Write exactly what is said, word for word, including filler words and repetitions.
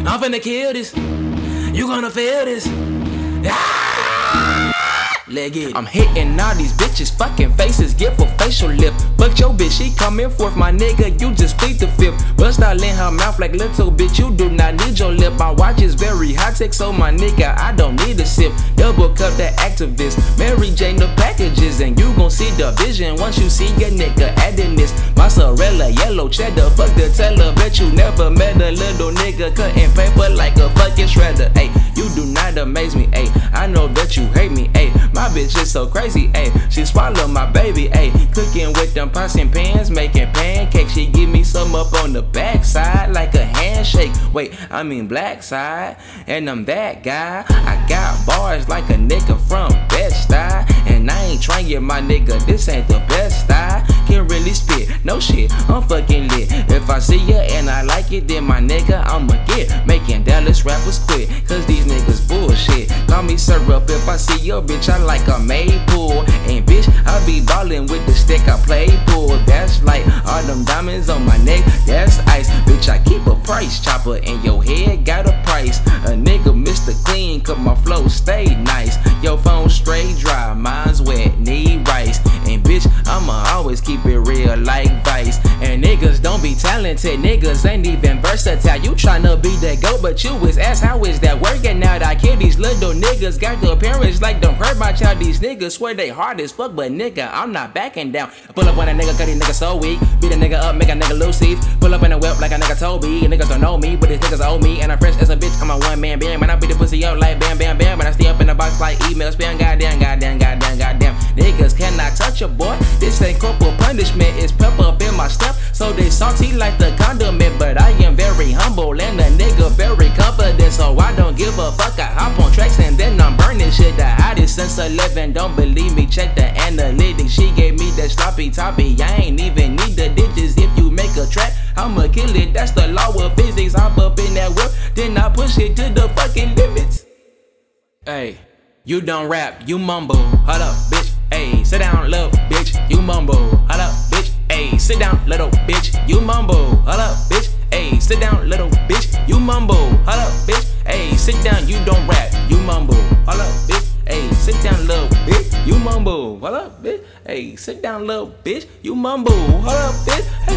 I'm finna kill this. You gonna feel this. Ah! Leg it. I'm hitting all these bitches, fucking faces, give a facial lift. Fuck your bitch, she coming forth, my nigga, you just plead the fifth. Bust out in her mouth like little bitch, you do not need your lip. My watch is very high tech, so my nigga, I don't need a sip. Double cup that activist, Mary Jane the packages, and you gon' see the vision once you see your nigga adding this. Mozzarella, yellow cheddar, fuck the teller, bet you never met a little nigga cutting paper like a fucking shredder. Ayy, you do not amaze me, ayy, I know that you hate me, ayy. My bitch is so crazy, ayy. She swallow my baby, ayy. Cooking with them pots and pans, making pancakes. She give me some up on the backside like a handshake. Wait, I mean black side, and I'm that guy. I got bars like a nigga from Bed-Stuy, and I ain't trying my nigga. This ain't the best I can really spit. No shit, I'm fucking lit. If I see ya and I like it, then my nigga I'ma get making Dallas rappers quit, cause these niggas bullshit. Call me syrup if I see your bitch. I like a Maypool, and bitch, I be ballin' with the stick I play pool. That's like all them diamonds on my neck, that's ice. Bitch, I keep a price chopper, and your head got a price. A nigga Mister Clean, cause my flow stay nice. Your phone straight dry, mine's wet, need rice. And bitch, I'ma always keep it real like Vice. And niggas don't be talented, niggas ain't even versatile. You tryna be the GOAT, but you is ass, how is that working out? I kill these little niggas, got the appearance like don't hurt my child. These niggas swear they hard as fuck, but nigga, I'm not backing down. I pull up on a nigga, cause these niggas so weak. Beat a nigga up, make a nigga lose teeth. Pull up in a whip like a nigga Toby. And niggas don't know me, but these niggas owe me. And I'm fresh as a bitch, I'm a one man band. Man, I beat the pussy up like bam, bam, bam. But I stay up in the box like email spam. Goddamn, goddamn, goddamn, goddamn. Niggas cannot touch a boy. This ain't corporal punishment, it's pepper up in my step. So they salty like the condiment, but I am very humble and a nigga very confident. So I don't give a fuck, I hop on tracks and then I'm burning shit. The hottest since eleven, don't believe me, check the analytics. She gave me that sloppy toppy, I ain't even need the digits. If you make a track, I'ma kill it, that's the law of physics. Hop up in that whip, then I push it to the fucking limits. Hey, you don't rap, you mumble. Hold up, bitch. Ayy, sit down, little bitch. You mumble. Hold up, bitch. Ayy, sit down, little bitch. You mumble. Hold up, bitch. Ayy, sit down, little bitch. You mumble. Hold up, bitch. Ayy, sit down, you don't rap. You mumble. Hold up, bitch. Ayy, sit down, little bitch. You mumble. Hold up, bitch. Ayy, sit down, little bitch. You mumble. Hold up, bitch.